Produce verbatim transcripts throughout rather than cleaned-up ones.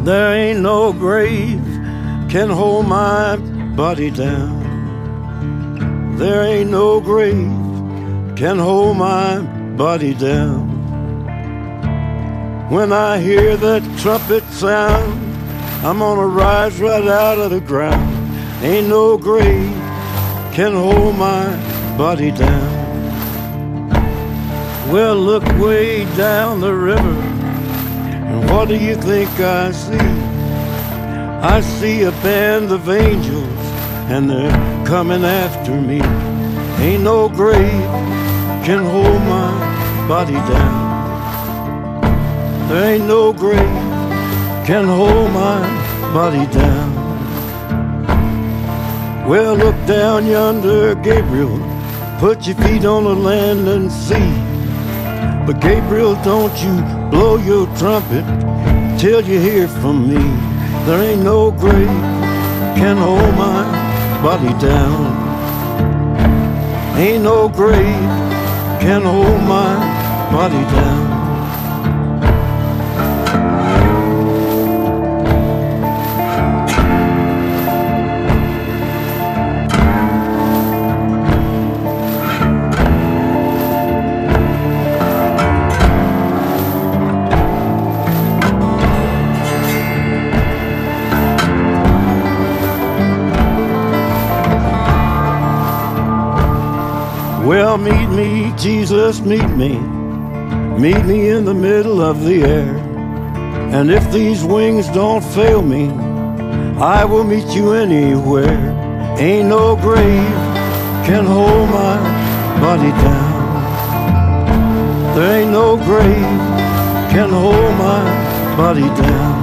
There ain't no grave can hold my body down. There ain't no grave can hold my body down. When I hear that trumpet sound, I'm gonna rise right out of the ground. Ain't no grave can hold my body down. Well, look way down the river, and what do you think I see? I see a band of angels, and they're coming after me. Ain't no grave can hold my body down. There ain't no grave can hold my body down. Well, look down yonder, Gabriel, put your feet on the land and see. But Gabriel, don't you blow your trumpet till you hear from me. There ain't no grave can hold my body down. Ain't no grave can hold my body down. Well, meet me, Jesus, meet me. Meet me in the middle of the air. And if these wings don't fail me, I will meet you anywhere. Ain't no grave can hold my body down. There ain't no grave can hold my body down.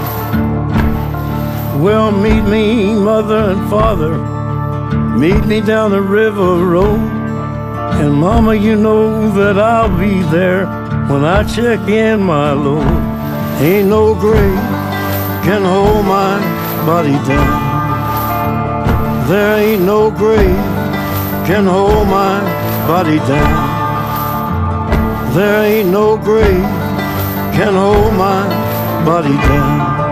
Well, meet me, mother and father. Meet me down the river road. And mama, you know that I'll be there when I check in my load. Ain't no grave can hold my body down. There ain't no grave can hold my body down. There ain't no grave can hold my body down.